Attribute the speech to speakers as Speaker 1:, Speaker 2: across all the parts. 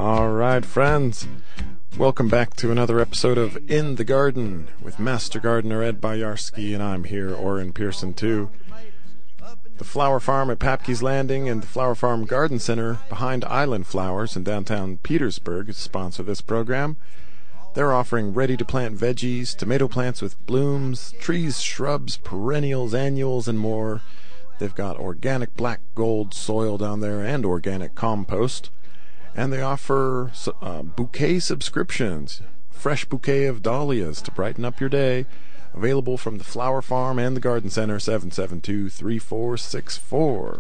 Speaker 1: All right, friends. Welcome back to another episode of In the Garden with Master Gardener Ed Boyarsky, and I'm here, Orrin Pearson, too. The Flower Farm at Papke's Landing and the Flower Farm Garden Center behind Island Flowers in downtown Petersburg sponsor this program. They're offering ready-to-plant veggies, tomato plants with blooms, trees, shrubs, perennials, annuals, and more. They've got organic black gold soil down there and organic compost. And they offer bouquet subscriptions, fresh bouquet of dahlias to brighten up your day. Available from the Flower Farm and the Garden Center, 772-3464.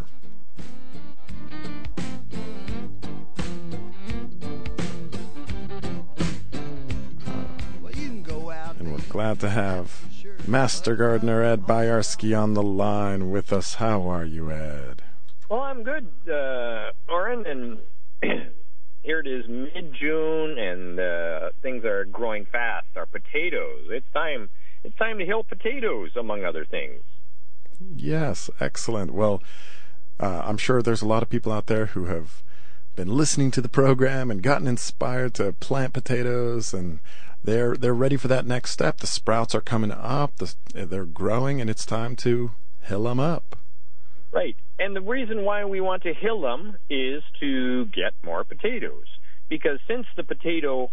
Speaker 1: And we're glad to have Master Gardener Ed Boyarsky on the line with us. How are you, Ed?
Speaker 2: Well, I'm good, Orrin, and here it is mid-June, and things are growing fast. Our potatoes, it's time to hill potatoes, among other things.
Speaker 1: Yes, excellent. Well, I'm sure there's a lot of people out there who have been listening to the program and gotten inspired to plant potatoes, and they're ready for that next step. The sprouts are coming up, they're growing, and it's time to hill them up.
Speaker 2: Right. And the reason why we want to hill them is to get more potatoes. Because since the potato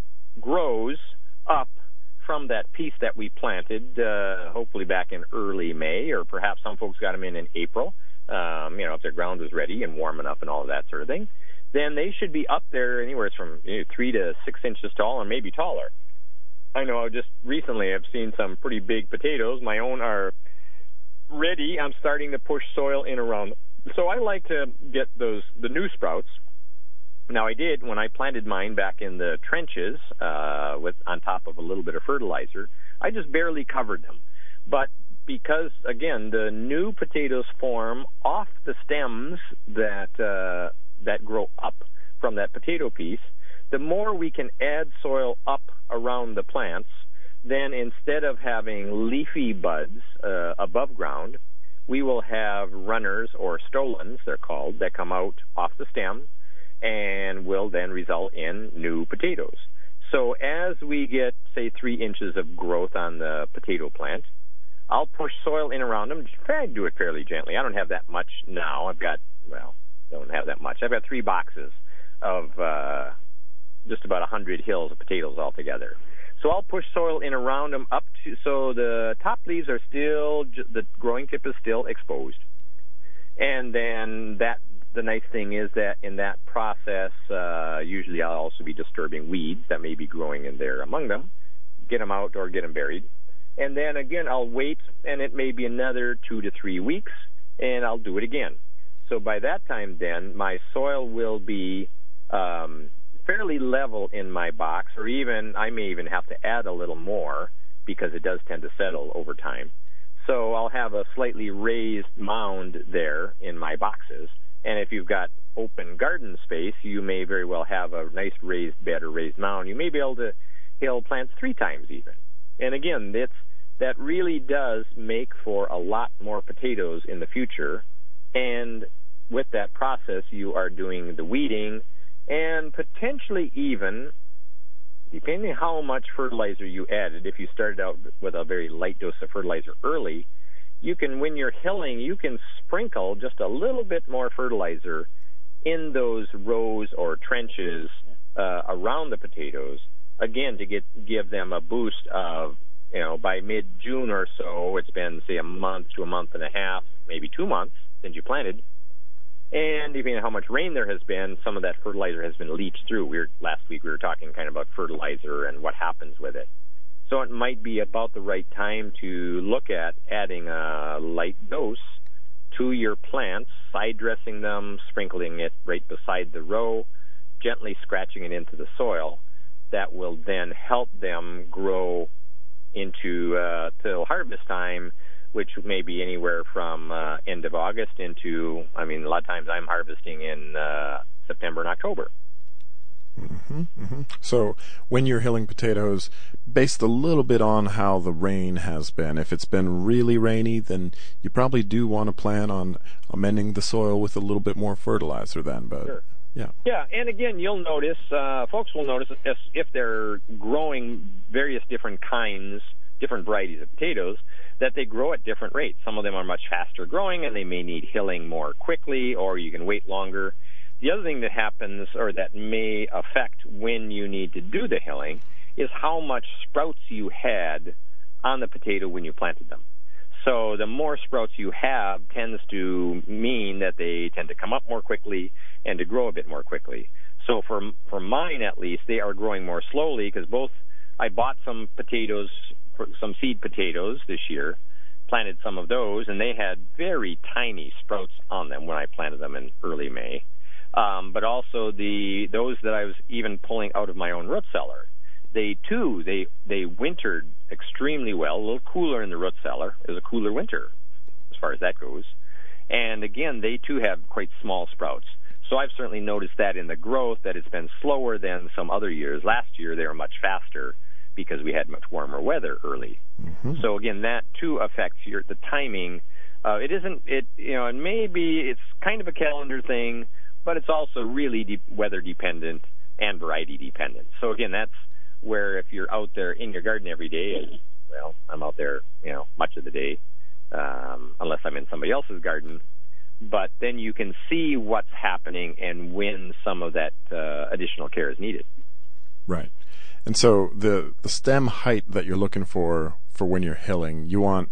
Speaker 2: grows up from that piece that we planted, hopefully back in early May, or perhaps some folks got them in April, if their ground was ready and warm enough and all of that sort of thing, then they should be up there anywhere from 3 to 6 inches tall or maybe taller. I know just recently I've seen some pretty big potatoes. My own are ready. I'm starting to push soil in around them. So I like to get the new sprouts. Now I did when I planted mine back in the trenches on top of a little bit of fertilizer. I just barely covered them. But because, again, the new potatoes form off the stems that grow up from that potato piece, the more we can add soil up around the plants, then instead of having leafy buds above ground, we will have runners, or stolons, they're called, that come out off the stem and will then result in new potatoes. So as we get, say, 3 inches of growth on the potato plant, I'll push soil in around them. I do it fairly gently. I don't have that much now. Don't have that much. I've got 3 boxes of just about 100 hills of potatoes altogether. So I'll push soil in around them so the top leaves are still, the growing tip is still exposed. And then the nice thing is that in that process, usually I'll also be disturbing weeds that may be growing in there among them, get them out or get them buried. And then again, I'll wait, and it may be another 2 to 3 weeks, and I'll do it again. So by that time then, my soil will be fairly level in my box, or even I may even have to add a little more because it does tend to settle over time. So I'll have a slightly raised mound there in my boxes, and if you've got open garden space, you may very well have a nice raised bed or raised mound. You may be able to hill plants 3 times even. And again, that really does make for a lot more potatoes in the future, and with that process you are doing the weeding, and potentially even, depending on how much fertilizer you added, if you started out with a very light dose of fertilizer early, you can, when you're hilling, you can sprinkle just a little bit more fertilizer in those rows or trenches around the potatoes, again, to give them a boost of, by mid-June or so, it's been, say, a month to a month and a half, maybe 2 months since you planted. And depending on how much rain there has been, some of that fertilizer has been leached through. Last week we were talking kind of about fertilizer and what happens with it. So it might be about the right time to look at adding a light dose to your plants, side dressing them, sprinkling it right beside the row, gently scratching it into the soil. That will then help them grow into till harvest time, which may be anywhere from end of August into, a lot of times I'm harvesting in September and October.
Speaker 1: Mm-hmm, mm-hmm. So when you're hilling potatoes, based a little bit on how the rain has been, if it's been really rainy, then you probably do want to plan on amending the soil with a little bit more fertilizer then. But
Speaker 2: Sure. Yeah, and again, you'll notice, folks will notice if they're growing various different varieties of potatoes, that they grow at different rates. Some of them are much faster growing, and they may need hilling more quickly, or you can wait longer. The other thing that happens, or that may affect when you need to do the hilling, is how much sprouts you had on the potato when you planted them. So the more sprouts you have tends to mean that they tend to come up more quickly and to grow a bit more quickly. So for mine, at least, they are growing more slowly because I bought some potatoes, some seed potatoes this year, planted some of those, and they had very tiny sprouts on them when I planted them in early May. But also those that I was even pulling out of my own root cellar, they wintered extremely well, a little cooler in the root cellar. It was a cooler winter as far as that goes. And again, they too have quite small sprouts. So I've certainly noticed that in the growth, that it's been slower than some other years. Last year they were much faster because we had much warmer weather early. Mm-hmm. So again, that too affects the timing. And maybe it's kind of a calendar thing, but it's also really weather dependent and variety dependent. So again, that's where if you're out there in your garden every day, well, I'm out there, much of the day, unless I'm in somebody else's garden, but then you can see what's happening and when some of that additional care is needed.
Speaker 1: Right. And so the stem height that you're looking for when you're hilling, you want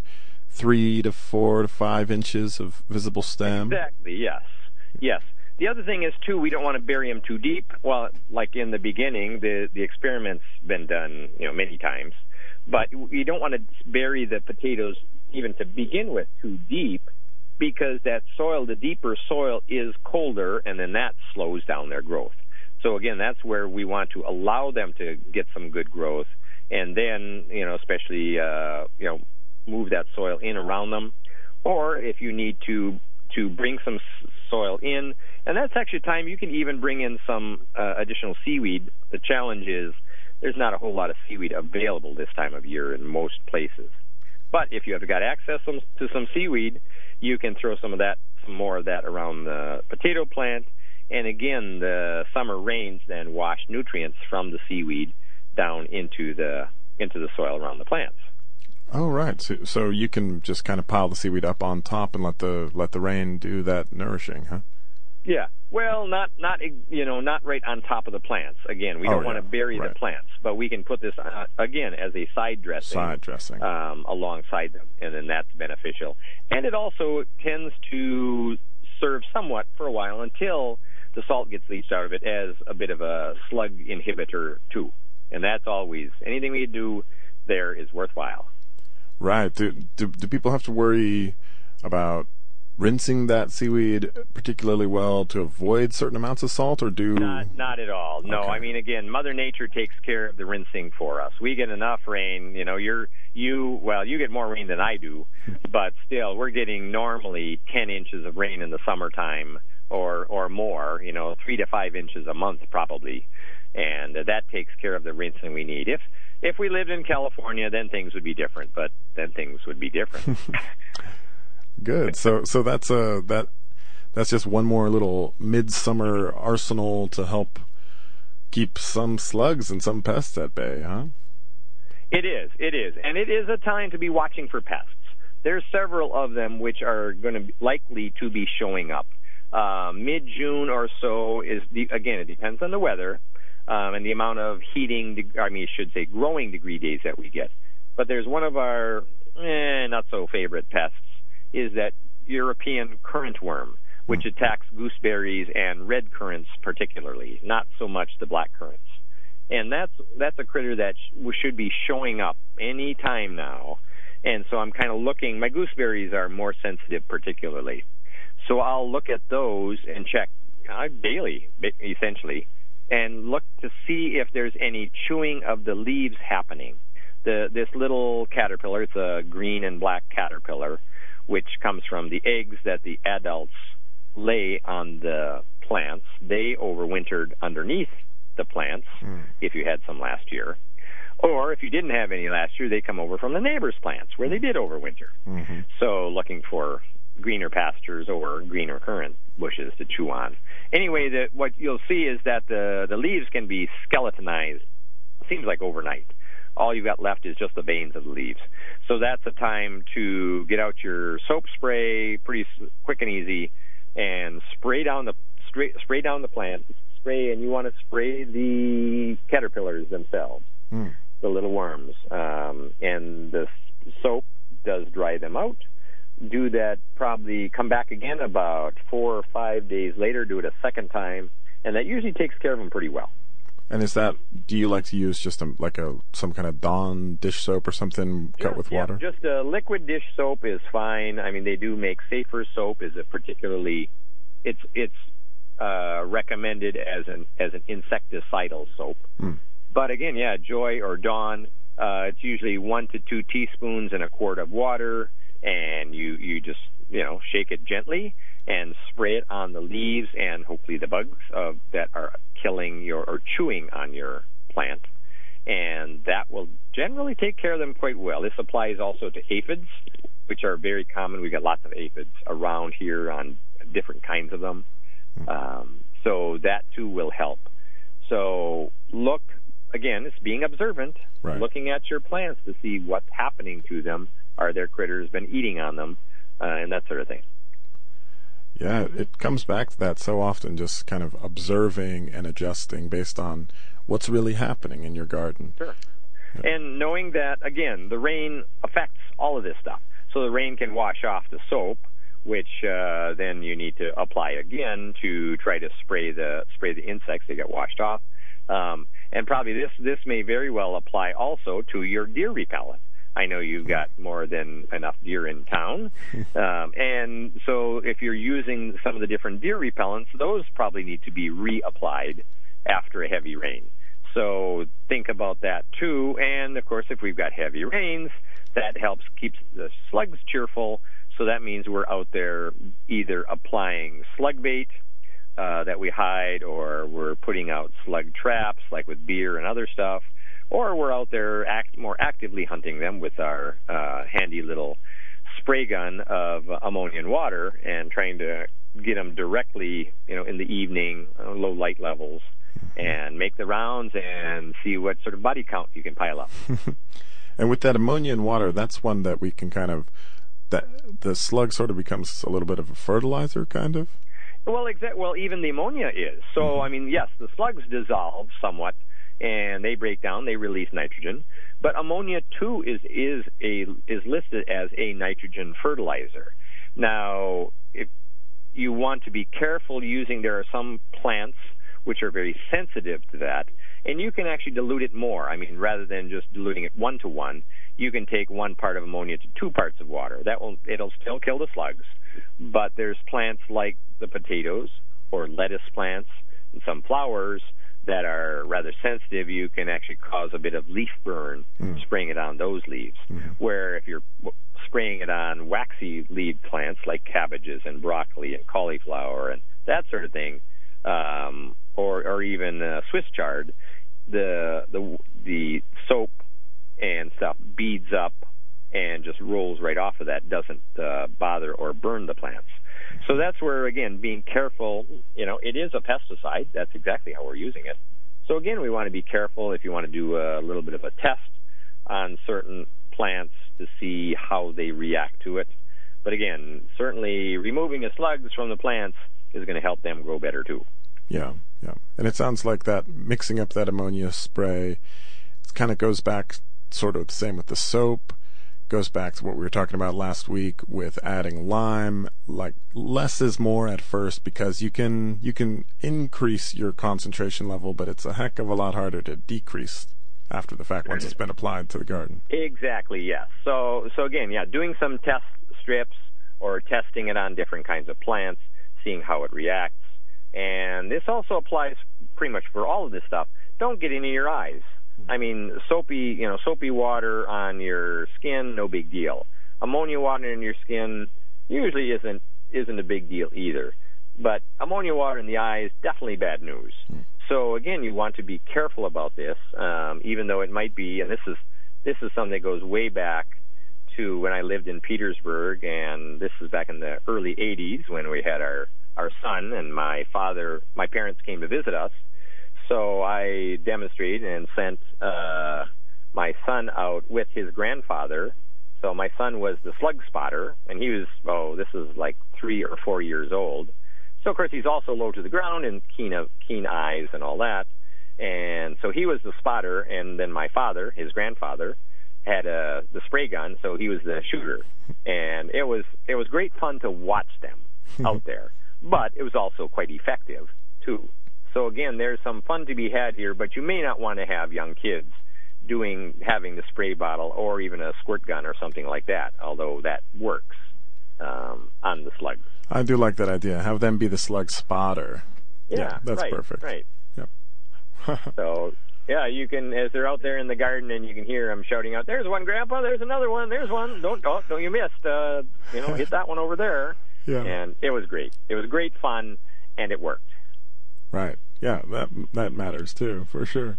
Speaker 1: 3 to 4 to 5 inches of visible stem?
Speaker 2: Exactly, yes. The other thing is, too, we don't want to bury them too deep. Well, like in the beginning, the experiment's been done, many times. But you don't want to bury the potatoes even to begin with too deep, because that soil, the deeper soil, is colder, and then that slows down their growth. So again, that's where we want to allow them to get some good growth, and then, especially, move that soil in around them. Or if you need to bring some soil in, and that's actually time you can even bring in some additional seaweed. The challenge is there's not a whole lot of seaweed available this time of year in most places. But if you have got access to some seaweed, you can throw some more of that around the potato plant. And again, the summer rains then wash nutrients from the seaweed down into the soil around the plants.
Speaker 1: Oh, right. So you can just kind of pile the seaweed up on top and let the rain do that nourishing, huh?
Speaker 2: Yeah. Well, not right on top of the plants. Again, we don't want to bury the plants, but we can put this again as a side dressing alongside them, and then that's beneficial. And it also tends to serve somewhat for a while until the salt gets leached out of it as a bit of a slug inhibitor too. And that's always, anything we do there is worthwhile.
Speaker 1: Right. Do people have to worry about rinsing that seaweed particularly well to avoid certain amounts of salt, or do...
Speaker 2: Not at all. No, okay. I mean, again, Mother Nature takes care of the rinsing for us. We get enough rain. You get more rain than I do, but still, we're getting normally 10 inches of rain in the summertime or more, 3 to 5 inches a month probably, and that takes care of the rinsing we need. If we lived in California, then things would be different, but then things would be different.
Speaker 1: Good. So that's just one more little midsummer arsenal to help keep some slugs and some pests at bay, huh?
Speaker 2: It is. And it is a time to be watching for pests. There's several of them which are going to be likely to be showing up. Mid-June or so again, it depends on the weather. And the amount of growing degree days that we get. But there's one of our not-so-favorite pests is that European currant worm, which attacks gooseberries and red currants particularly, not so much the black currants. And that's a critter that should be showing up any time now. And so I'm kind of looking. My gooseberries are more sensitive particularly. So I'll look at those and check daily, essentially, and look to see if there's any chewing of the leaves happening. This little caterpillar, it's a green and black caterpillar, which comes from the eggs that the adults lay on the plants. They overwintered underneath the plants, if you had some last year. Or if you didn't have any last year, they come over from the neighbor's plants, where they did overwinter. Mm-hmm. So looking for greener pastures or greener currant bushes to chew on. Anyway, what you'll see is that the leaves can be skeletonized, seems like overnight. All you've got left is just the veins of the leaves. So that's a time to get out your soap spray, pretty quick and easy, and spray down the plant. And you want to spray the caterpillars themselves, the little worms. And the soap does dry them out. Do that, probably come back again about 4 or 5 days later, do it a second time, and that usually takes care of them pretty well.
Speaker 1: And do you like to use just some kind of Dawn dish soap or something cut with water?
Speaker 2: Just a liquid dish soap is fine. I mean, they do make Safer soap is a particularly, it's recommended as an insecticidal soap. But again, Joy or Dawn, it's usually 1 to 2 teaspoons in a quart of water, and you just shake it gently and spray it on the leaves and hopefully the bugs that are killing or chewing on your plant, and that will generally take care of them quite well. This applies also to aphids, which are very common. We've got lots of aphids around here on different kinds of them, so that too will help. So look, again, it's being observant,
Speaker 1: right.
Speaker 2: Looking at your plants to see what's happening to them. Are there critters been eating on them, and that sort of thing.
Speaker 1: Yeah, it comes back to that so often, just kind of observing and adjusting based on what's really happening in your garden.
Speaker 2: Sure. Yeah. And knowing that, again, the rain affects all of this stuff. So the rain can wash off the soap, which then you need to apply again to try to spray the insects that get washed off. And probably this may very well apply also to your deer repellent. I know you've got more than enough deer in town. And so if you're using some of the different deer repellents, those probably need to be reapplied after a heavy rain. So think about that too. And of course, if we've got heavy rains, that helps keep the slugs cheerful. So that means we're out there either applying slug bait that we hide, or we're putting out slug traps like with deer and other stuff, or we're out there more actively hunting them with our handy little spray gun of ammonia and water and trying to get them directly, in the evening, low light levels, and make the rounds and see what sort of body count you can pile up.
Speaker 1: And with that ammonia and water, that's one that we can that the slug sort of becomes a little bit of a fertilizer, kind of?
Speaker 2: Well, Well, even the ammonia is. So, I mean, yes, the slugs dissolve somewhat, and they break down, they release nitrogen. But ammonia too is listed as a nitrogen fertilizer. Now, if you want to be careful there are some plants which are very sensitive to that, and you can actually dilute it more. I mean, rather than just diluting it 1-to-1, you can take 1 part of ammonia to 2 parts of water. It'll still kill the slugs. But there's plants like the potatoes or lettuce plants and some flowers that are rather sensitive. You can actually cause a bit of leaf burn spraying it on those leaves. Where if you're spraying it on waxy leaf plants like cabbages and broccoli and cauliflower and that sort of thing, or even Swiss chard, the soap and stuff beads up and just rolls right off of that, doesn't bother or burn the plants. So that's where, again, being careful, it is a pesticide. That's exactly how we're using it. So, again, we want to be careful if you want to do a little bit of a test on certain plants to see how they react to it. But, again, certainly removing the slugs from the plants is going to help them grow better, too.
Speaker 1: Yeah. And it sounds like that mixing up that ammonia spray, it kind of goes back sort of the same with the soap. Goes back to what we were talking about last week with adding lime. Like, less is more at first, because you can increase your concentration level, but it's a heck of a lot harder to decrease after the fact once it's been applied to the garden. Exactly,
Speaker 2: yes. So again, doing some test strips or testing it on different kinds of plants, seeing how it reacts. And this also applies pretty much for all of this stuff. Don't get into your eyes. I mean, soapy water on your skin, no big deal. Ammonia water in your skin usually isn't a big deal either. But ammonia water in the eyes, definitely bad news. So again, you want to be careful about this, even though it might be, and this is something that goes way back to when I lived in Petersburg, and this is back in the early 80s when we had our our son, and my parents came to visit us. So I demonstrated and sent my son out with his grandfather. So my son was the slug spotter, and he was, this is like 3 or 4 years old. So, of course, he's also low to the ground and keen eyes and all that. And so he was the spotter, and then my father, his grandfather, had the spray gun, so he was the shooter. And it was great fun to watch them out there. But it was also quite effective, too. So, again, there's some fun to be had here, but you may not want to have young kids having the spray bottle or even a squirt gun or something like that, although that works on the slugs.
Speaker 1: I do like that idea. Have them be the slug spotter.
Speaker 2: Yeah,
Speaker 1: that's
Speaker 2: right,
Speaker 1: perfect.
Speaker 2: Right.
Speaker 1: Yep.
Speaker 2: So, yeah, you can, as they're out there in the garden, and you can hear them shouting out, "There's one, Grandpa. There's another one. There's one. Don't you miss? Hit that one over there."
Speaker 1: Yeah.
Speaker 2: And it was great. It was great fun, and it worked.
Speaker 1: Right. Yeah, that matters too, for sure.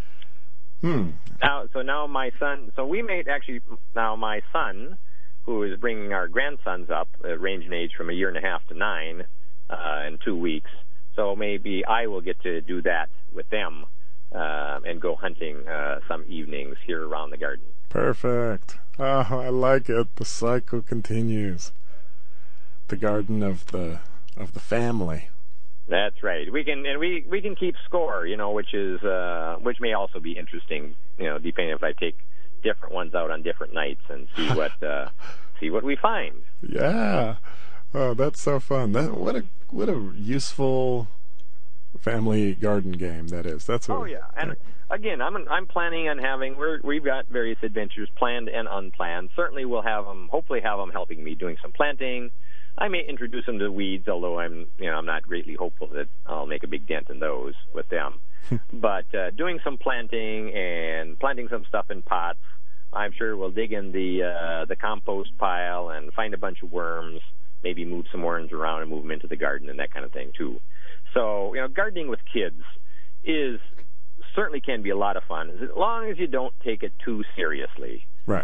Speaker 2: Now my son. So we made now my son, who is bringing our grandsons up, range in age from 1.5 to 9, in 2 weeks. So maybe I will get to do that with them and go hunting some evenings here around the garden.
Speaker 1: Perfect. Oh, I like it. The cycle continues. The garden of the family.
Speaker 2: That's right. We can keep score, which may also be interesting, depending if I take different ones out on different nights and see what we find.
Speaker 1: Yeah. Oh, that's so fun. What a useful family garden game that is.
Speaker 2: And again, I'm planning on having we've got various adventures planned and unplanned. Certainly we'll hopefully have them helping me doing some planting. I may introduce them to weeds, although I'm not greatly hopeful that I'll make a big dent in those with them. But doing some planting and planting some stuff in pots. I'm sure we'll dig in the compost pile and find a bunch of worms, maybe move some worms around and move them into the garden and that kind of thing too. So, gardening with kids certainly can be a lot of fun, as long as you don't take it too seriously.
Speaker 1: Right.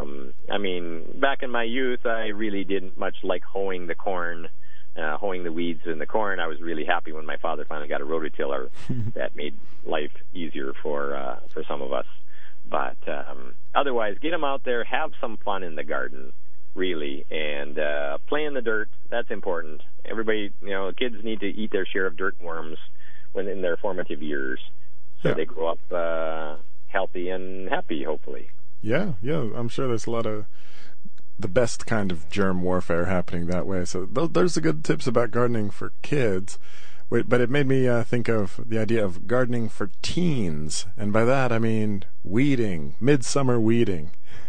Speaker 2: Back in my youth, I really didn't much like hoeing the corn, hoeing the weeds in the corn. I was really happy when my father finally got a rototiller. That made life easier for some of us. But otherwise, get them out there, have some fun in the garden, really, and play in the dirt. That's important. Everybody, kids need to eat their share of dirt and worms when in their formative years, so they grow up healthy and happy, hopefully. Yeah,
Speaker 1: I'm sure there's a lot of the best kind of germ warfare happening that way. So those are good tips about gardening for kids. But it made me think of the idea of gardening for teens, and by that I mean weeding, midsummer weeding.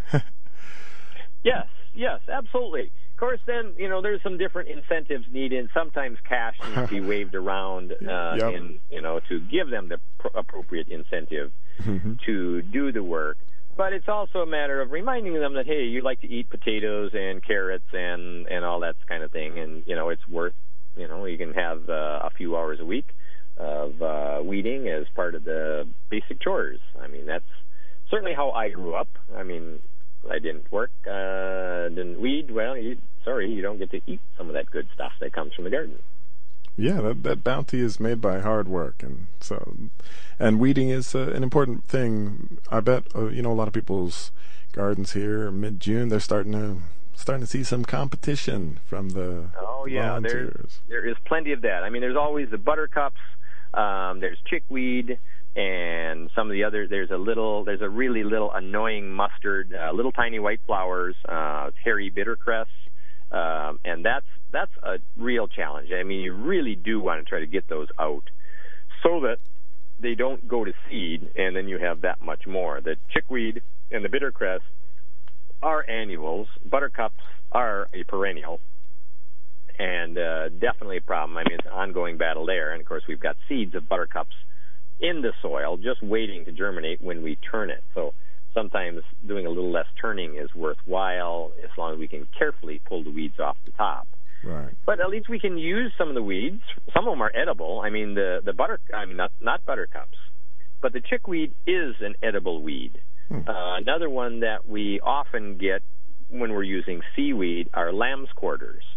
Speaker 2: Yes, absolutely. Of course, then, there's some different incentives needed. Sometimes cash needs to be waved around to give them the appropriate incentive to do the work. But it's also a matter of reminding them that, hey, you like to eat potatoes and carrots and all that kind of thing, and, it's worth, you can have a few hours a week of weeding as part of the basic chores. That's certainly how I grew up. I didn't work, didn't weed. Well, you don't get to eat some of that good stuff that comes from the garden.
Speaker 1: Yeah, that bounty is made by hard work, and weeding is an important thing. I bet a lot of people's gardens here mid-June, they're starting to see some competition from the volunteers.
Speaker 2: There is plenty of that. There's always the buttercups, there's chickweed, and some of the other. There's a really little annoying mustard, little tiny white flowers, hairy bittercress. And that's a real challenge. You really do want to try to get those out so that they don't go to seed, and then you have that much more. The chickweed and the bittercress are annuals. Buttercups are a perennial, and definitely a problem. It's an ongoing battle there. And, of course, we've got seeds of buttercups in the soil just waiting to germinate when we turn it. So sometimes doing a little less turning is worthwhile as long as we can carefully pull the weeds off the top.
Speaker 1: Right.
Speaker 2: But at least we can use some of the weeds. Some of them are edible. Not buttercups, but the chickweed is an edible weed. Another one that we often get when we're using seaweed are lamb's quarters.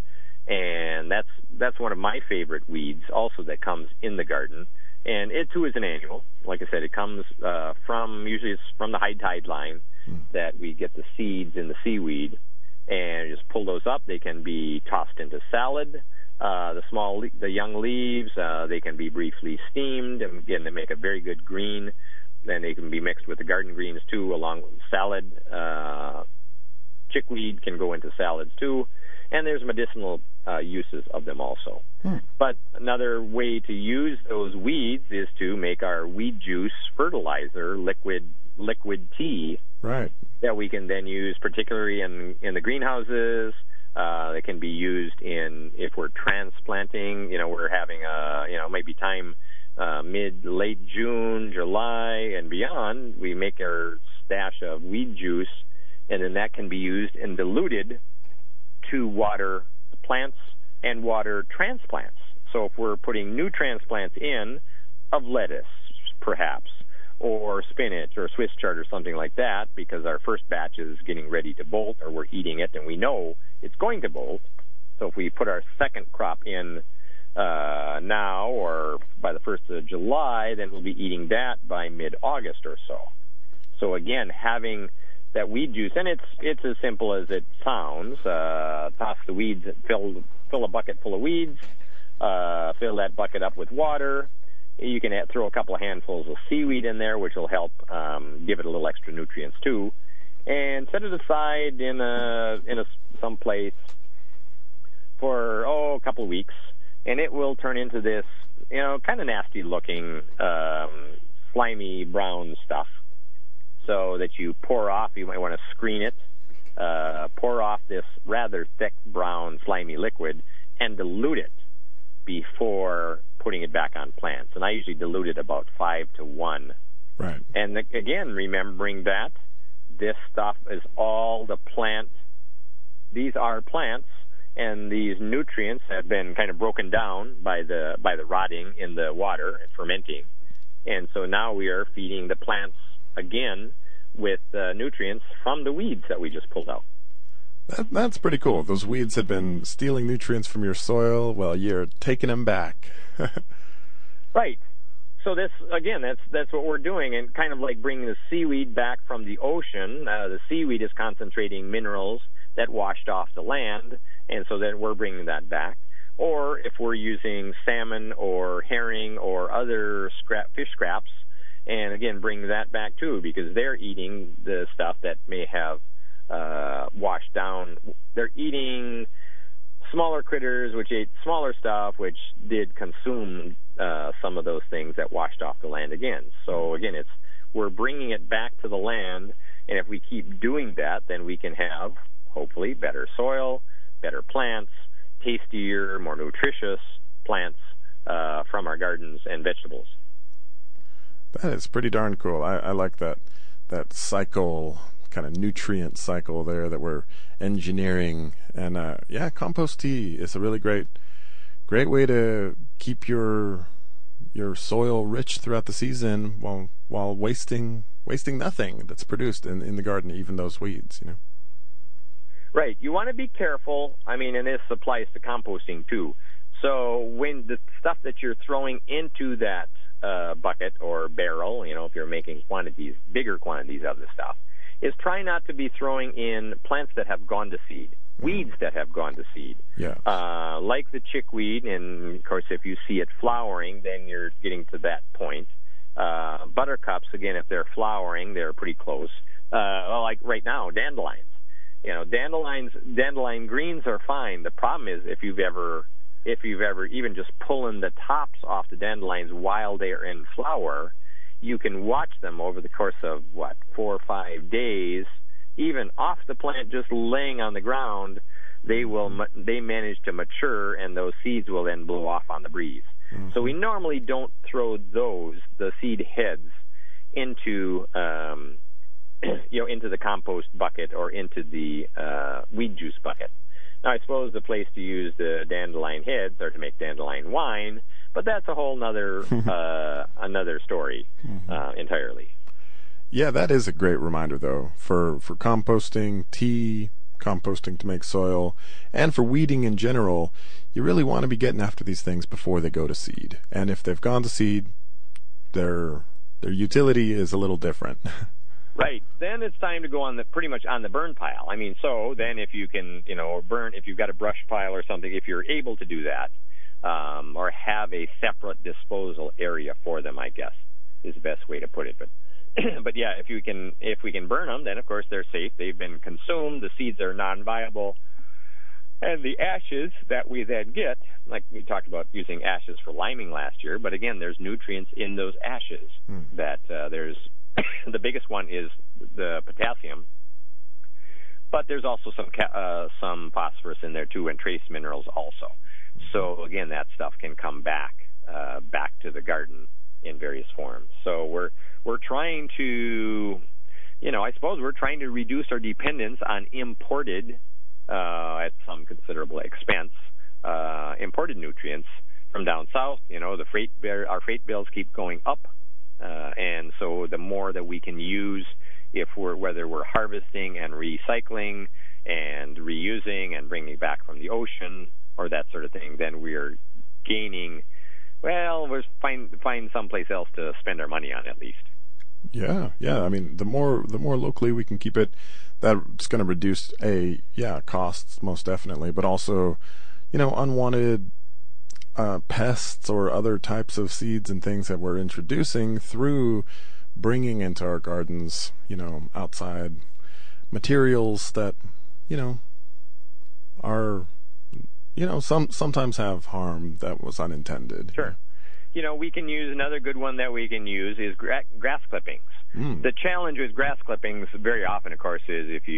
Speaker 2: and that's one of my favorite weeds also that comes in the garden. And it too is an annual. Like I said, it comes usually it's from the high tide line that we get the seeds in the seaweed, and just pull those up. They can be tossed into salad. The young leaves, they can be briefly steamed, and again, they make a very good green. Then they can be mixed with the garden greens too, along with salad. Chickweed can go into salads too, and there's medicinal uses of them also. But another way to use those weeds is to make our weed juice fertilizer, liquid tea,
Speaker 1: right,
Speaker 2: that we can then use, particularly in the greenhouses. They can be used if we're transplanting. We're having maybe time late June, July, and beyond. We make our stash of weed juice, and then that can be used and diluted to water the plants and water transplants. So if we're putting new transplants in of lettuce, perhaps, or spinach or Swiss chard or something like that, because our first batch is getting ready to bolt, or we're eating it and we know it's going to bolt. So if we put our second crop in now or by the 1st of July, then we'll be eating that by mid-August or so. So again, having that weed juice, and it's as simple as it sounds. Toss the weeds, fill a bucket full of weeds, fill that bucket up with water. You can throw a couple of handfuls of seaweed in there, which will help give it a little extra nutrients too, and set it aside in some place for a couple of weeks, and it will turn into this kind of nasty looking slimy brown stuff. So that you pour off, you might want to screen it, pour off this rather thick brown slimy liquid and dilute it before putting it back on plants. And I usually dilute it about 5-1.
Speaker 1: Right.
Speaker 2: And again, remembering that this stuff is all the plant. These are plants, and these nutrients have been kind of broken down by the rotting in the water and fermenting. And so now we are feeding the plants again with nutrients from the weeds that we just pulled out.
Speaker 1: That's pretty cool. Those weeds had been stealing nutrients from your soil. Well, you're taking them back.
Speaker 2: Right. So this, again, that's what we're doing, and kind of like bringing the seaweed back from the ocean. The seaweed is concentrating minerals that washed off the land, and so then we're bringing that back. Or if we're using salmon or herring or other fish scraps, and again, bring that back too, because they're eating the stuff that may have washed down. They're eating smaller critters, which ate smaller stuff, which did consume some of those things that washed off the land again. So again, we're bringing it back to the land, and if we keep doing that, then we can have, hopefully, better soil, better plants, tastier, more nutritious plants from our gardens and vegetables.
Speaker 1: That is pretty darn cool. I like that cycle, kind of nutrient cycle there that we're engineering. And compost tea is a really great way to keep your soil rich throughout the season while wasting nothing that's produced in the garden, even those weeds,
Speaker 2: Right. You want to be careful. I mean, and this applies to composting too. So when the stuff that you're throwing into that bucket or barrel, if you're making bigger quantities of the stuff, is try not to be throwing in plants that have gone to seed, weeds that have gone to seed.
Speaker 1: Yeah.
Speaker 2: Like the chickweed, and of course if you see it flowering, then you're getting to that point. Buttercups, again, if they're flowering, they're pretty close. Like right now, dandelions. Dandelion greens are fine. The problem is if you've ever even just pulling the tops off the dandelions while they're in flower, you can watch them over the course of 4 or 5 days, even off the plant, just laying on the ground. They manage to mature, and those seeds will then blow off on the breeze. Mm-hmm. So we normally don't throw the seed heads into into the compost bucket or into the weed juice bucket. Now, I suppose the place to use the dandelion heads are to make dandelion wine, but that's a whole another story entirely.
Speaker 1: Yeah, that is a great reminder, though, for composting, tea, composting to make soil, and for weeding in general, you really want to be getting after these things before they go to seed. And if they've gone to seed, their utility is a little different.
Speaker 2: Right. Then it's time to go on pretty much on the burn pile. I mean, so then if you can, burn, if you've got a brush pile or something, if you're able to do that, or have a separate disposal area for them, I guess, is the best way to put it. But yeah, if we can burn them, then of course they're safe. They've been consumed. The seeds are non-viable. And the ashes that we then get, like we talked about using ashes for liming last year, but again, there's nutrients in those ashes that there's the biggest one is the potassium, but there's also some phosphorus in there too, and trace minerals also. So again, that stuff can come back to the garden in various forms. So we're trying to, I suppose we're trying to reduce our dependence on imported, at some considerable expense, imported nutrients from down south. Our freight bills keep going up. And so the more that we can use, whether we're harvesting and recycling and reusing and bringing back from the ocean or that sort of thing, then we're gaining. Well, we're find someplace else to spend our money on at least.
Speaker 1: Yeah. I mean, the more locally we can keep it, that's going to reduce costs most definitely, but also, unwanted pests or other types of seeds and things that we're introducing through bringing into our gardens, outside materials that, are, sometimes have harm that was unintended.
Speaker 2: Sure. We can use another good one that we can use is grass clippings. The challenge with grass clippings very often, of course, is if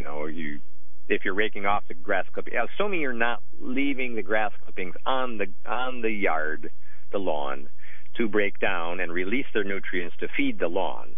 Speaker 2: if you're raking off the grass clippings, assuming you're not leaving the grass clippings on the yard, the lawn, to break down and release their nutrients to feed the lawn.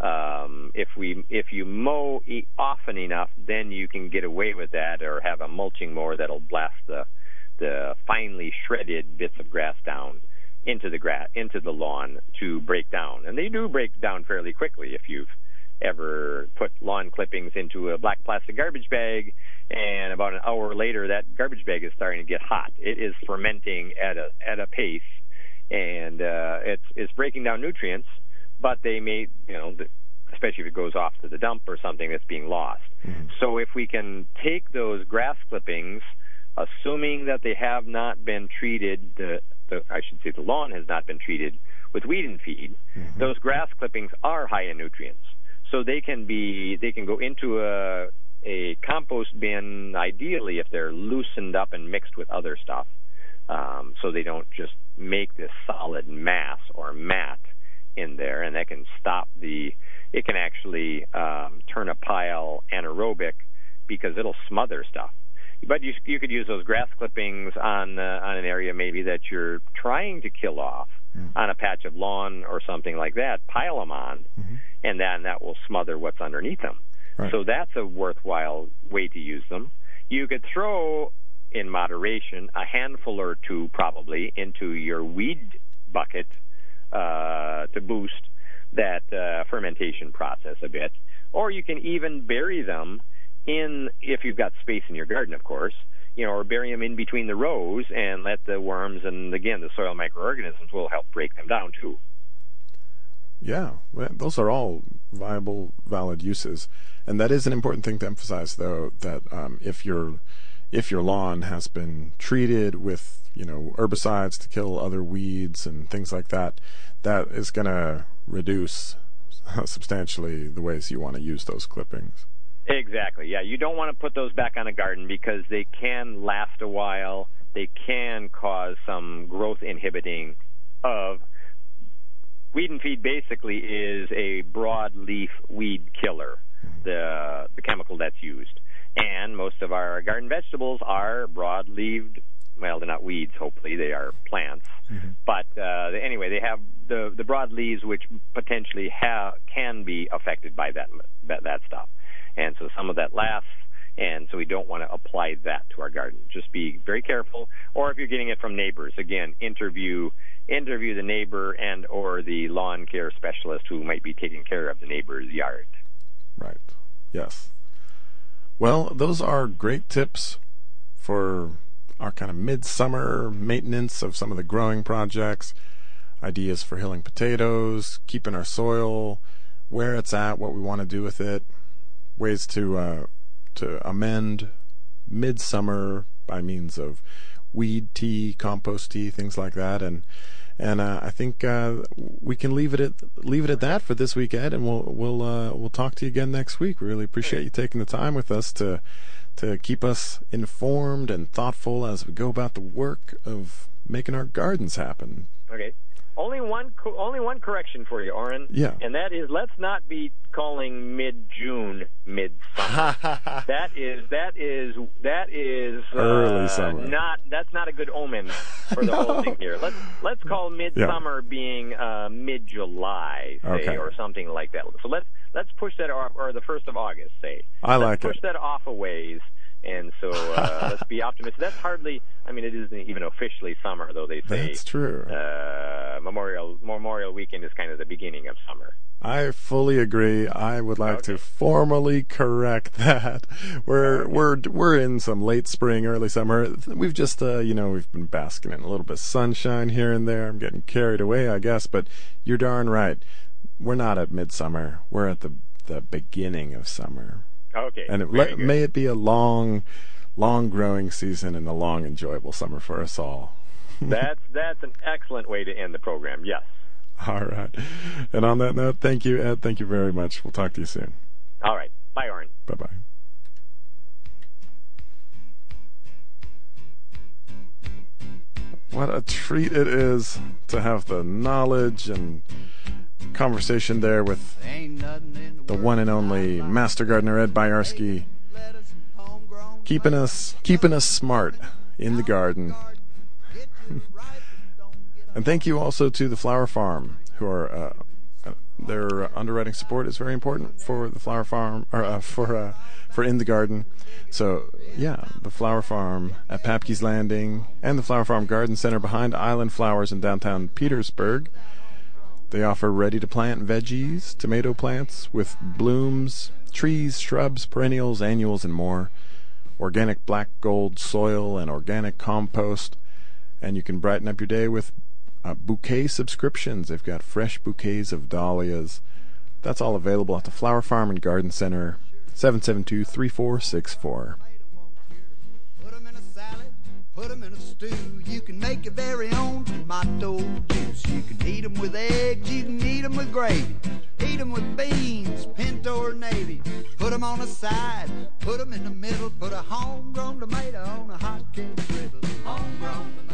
Speaker 2: If you mow often enough, then you can get away with that, or have a mulching mower that'll blast the finely shredded bits of grass down into the lawn to break down. And they do break down fairly quickly. If you've ever put lawn clippings into a black plastic garbage bag, and about an hour later that garbage bag is starting to get hot. It is fermenting at a pace, and it's breaking down nutrients, but they may, especially if it goes off to the dump or something, that's being lost. So if we can take those grass clippings, assuming that they have not been treated, the lawn has not been treated with weed and feed, those grass clippings are high in nutrients. So they can go into a compost bin, ideally if they're loosened up and mixed with other stuff, so they don't just make this solid mass or mat in there, and that can it can actually turn a pile anaerobic because it'll smother stuff. But you could use those grass clippings on an area maybe that you're trying to kill off, on a patch of lawn or something like that, pile them on, and then that will smother what's underneath them. Right. So that's a worthwhile way to use them. You could throw, in moderation, a handful or two probably into your weed bucket to boost that fermentation process a bit. Or you can even bury them if you've got space in your garden, of course, or bury them in between the rows and let the worms and, again, the soil microorganisms will help break them down, too.
Speaker 1: Yeah, those are all valid uses. And that is an important thing to emphasize, though, that if your lawn has been treated with, herbicides to kill other weeds and things like that, that is going to reduce substantially the ways you want to use those clippings.
Speaker 2: Exactly, yeah. You don't want to put those back on a garden because they can last a while. They can cause some growth inhibiting of weed and feed. Basically is a broadleaf weed killer, the chemical that's used. And most of our garden vegetables are broad-leaved. Well, they're not weeds, hopefully. They are plants. But anyway, they have the broad leaves, which potentially can be affected by that stuff. And so some of that lasts, and so we don't want to apply that to our garden. Just be very careful. Or if you're getting it from neighbors, again, interview the neighbor and or the lawn care specialist who might be taking care of the neighbor's yard.
Speaker 1: Right. Yes. Well, those are great tips for our kind of midsummer maintenance of some of the growing projects, ideas for hilling potatoes, keeping our soil where it's at, what we want to do with it, ways to amend midsummer by means of weed tea, compost tea, things like that, and I think we can leave it at that for this week, Ed, and we'll talk to you again next week. We really appreciate you taking the time with us to keep us informed and thoughtful as we go about the work of making our gardens happen.
Speaker 2: Okay. Only one correction for you, Oren.
Speaker 1: Yeah.
Speaker 2: And that is, let's not be calling mid-June midsummer. that is
Speaker 1: early summer.
Speaker 2: That's not a good omen for the whole thing here. Let's call midsummer being mid-July, say,
Speaker 1: okay,
Speaker 2: or something like that. So let's push that off, or the 1st of August, say.
Speaker 1: Let's
Speaker 2: push that off a ways. And so let's be optimistic. That's hardly, I mean, it isn't even officially summer, though they say.
Speaker 1: That's true.
Speaker 2: Memorial Weekend is kind of the beginning of summer.
Speaker 1: I fully agree. I would like to formally correct that. We're in some late spring, early summer. We've just we've been basking in a little bit of sunshine here and there. I'm getting carried away, I guess, but you're darn right. We're not at midsummer. We're at the beginning of summer.
Speaker 2: Okay.
Speaker 1: And may it be a long growing season and a long enjoyable summer for us all.
Speaker 2: That's an excellent way to end the program. Yes.
Speaker 1: All right. And on that note, thank you, Ed. Thank you very much. We'll talk to you soon.
Speaker 2: All right. Bye, Oren.
Speaker 1: Bye-bye. What a treat it is to have the knowledge and conversation there with the one and only Master Gardener Ed Boyarsky, keeping us smart in the garden. And thank you also to the Flower Farm, who are their underwriting support is very important for the Flower Farm, or for In the Garden. So yeah, the Flower Farm at Papke's Landing and the Flower Farm Garden Center behind Island Flowers in downtown Petersburg. They offer ready-to-plant veggies, tomato plants with blooms, trees, shrubs, perennials, annuals, and more. Organic black gold soil and organic compost. And you can brighten up your day with bouquet subscriptions. They've got fresh bouquets of dahlias. That's all available at the Flower Farm and Garden Center, 772-3464.
Speaker 3: Put them in a stew. You can make your very own tomato juice. You can eat them with eggs. You can eat them with gravy. Eat them with beans, pinto or navy. Put them on the side. Put them in the middle. Put a homegrown tomato on a hot cake griddle. Homegrown tomato.